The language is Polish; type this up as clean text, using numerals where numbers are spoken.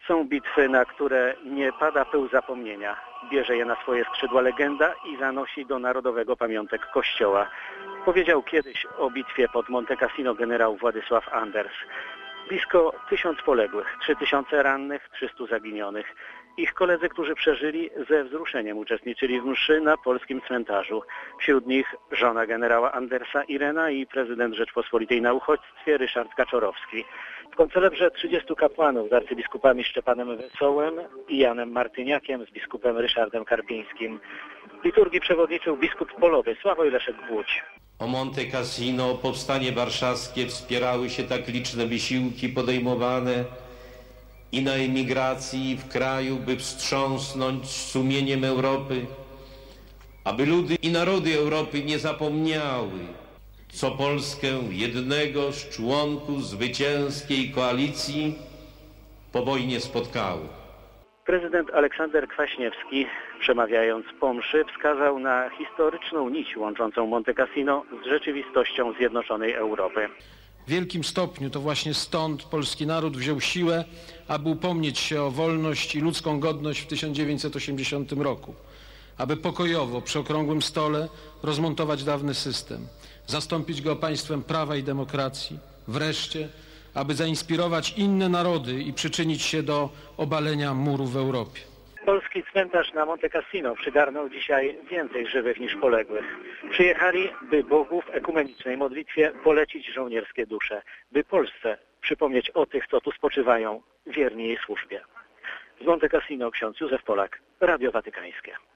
Są bitwy, na które nie pada pył zapomnienia. Bierze je na swoje skrzydła legenda i zanosi do narodowego pamiątek Kościoła. Powiedział kiedyś o bitwie pod Monte Cassino generał Władysław Anders. Blisko 1000 poległych, 3000 rannych, 300 zaginionych. Ich koledzy, którzy przeżyli, ze wzruszeniem uczestniczyli w mszy na polskim cmentarzu. Wśród nich żona generała Andersa Irena i prezydent Rzeczpospolitej na uchodźstwie Ryszard Kaczorowski. W koncelebrze 30 kapłanów z arcybiskupami Szczepanem Wesołem i Janem Martyniakiem z biskupem Ryszardem Karpińskim. Liturgii przewodniczył biskup polowy Sławoj Leszek Głódź. O Monte Cassino, o powstanie warszawskie wspierały się tak liczne wysiłki podejmowane i na emigracji, i w kraju, by wstrząsnąć sumieniem Europy, aby ludy i narody Europy nie zapomniały, co Polskę, jednego z członków zwycięskiej koalicji, po wojnie spotkało. Prezydent Aleksander Kwaśniewski, przemawiając po mszy, wskazał na historyczną nić łączącą Monte Cassino z rzeczywistością zjednoczonej Europy. W wielkim stopniu to właśnie stąd polski naród wziął siłę, aby upomnieć się o wolność i ludzką godność w 1980 roku, aby pokojowo przy okrągłym stole rozmontować dawny system, zastąpić go państwem prawa i demokracji, wreszcie aby zainspirować inne narody i przyczynić się do obalenia murów w Europie. Polski cmentarz na Monte Cassino przygarnął dzisiaj więcej żywych niż poległych. Przyjechali, by Bogu w ekumenicznej modlitwie polecić żołnierskie dusze, by Polsce przypomnieć o tych, co tu spoczywają, wierni jej służbie. Z Monte Cassino ksiądz Józef Polak, Radio Watykańskie.